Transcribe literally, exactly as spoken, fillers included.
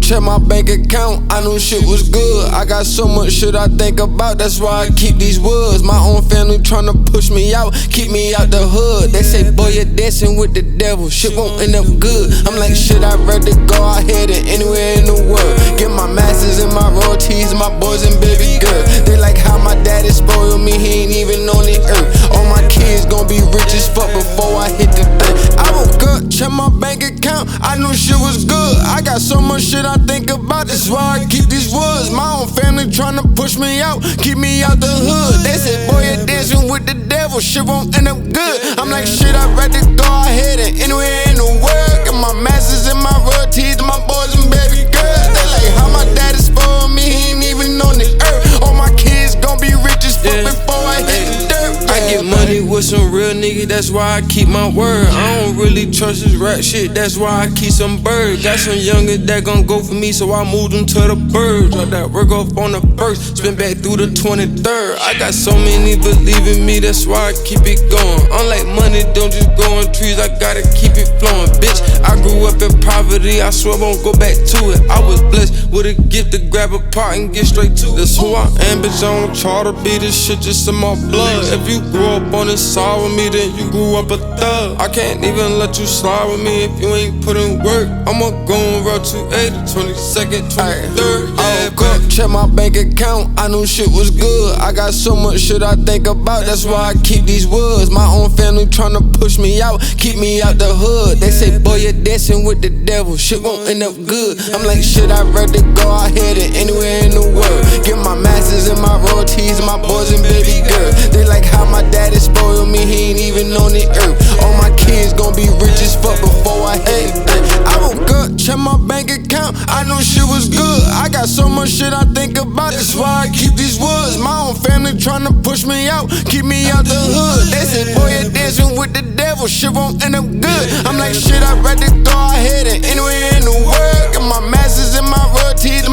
check my bank account, I knew shit was good. I got so much shit I think about, that's why I keep these woods. My own family tryna push me out, keep me out the hood. They say, boy, you're dancing with the devil, shit won't end up good. I'm like, shit, I'd rather go out here than anywhere in the world. Get my masters and my royalties, my boys and baby girl. They like how my daddy spoiled me, he ain't even on the earth. All my kids gon' be rich as fuck before I hit the dirt. I woke up, check my bank account, I knew shit was good. I got so much shit I think about, that's why I keep these woods. My own family tryna push me out, keep me out the hood. They said, boy, you're dancing with the devil, shit won't end up good. I'm like, shit, I'd rather go out here than anywhere in the world. Get my masters and my royalties, my boys and baby girls. They like how my daddy spoiled me, he ain't even on the earth. All my kids gon' be rich as fuck yeah. before I hit the dirt. Yeah. I get money with some real niggas, that's why I keep my word. I don't really trust this rap shit, that's why I keep some birds. Got some youngers that gon' go for me, so I moved them to the birds. Drop that work off on the first, spin back through the twenty-third. I got so many believe in me, that's why I keep it going. Unlike money, don't just go on trees, I gotta keep it flowing. Bitch, I grew up in poverty, I swear I won't go back to it. I was blessed with a gift to grab a pot and get straight to it. That's who I am, bitch, I don't try to be this shit just in my blood. If you grew up on this side with me, then you grew up a thug. I can't even let you slide with me if you ain't put in work. I'ma go on route two eighty, twenty-second, twenty-third. I woke up, check my bank account, I knew shit was good. I got so much shit I think about, that's why I keep these woods. My own family tryna push me out, keep me out the hood. They say, boy, you're dancing with the devil, shit won't end up good. I'm like, shit, I'd rather go out here than anywhere in the world. Get my masters and my royalties, my boys and baby girl. They like how my daddy spoiled me, he ain't even on the earth. All my kids gon' be rich as fuck before I hit the dirt. I woke up, check my bank account, I knew shit was good. I got so much shit I think about, that's why I keep these woods. My own family tryna push me out, keep me out the hood. They said, boy, you're dancing with the devil, shit won't end up good. I'm like, shit, I'd rather go out here than anywhere in the world. Get my masters and my royalties,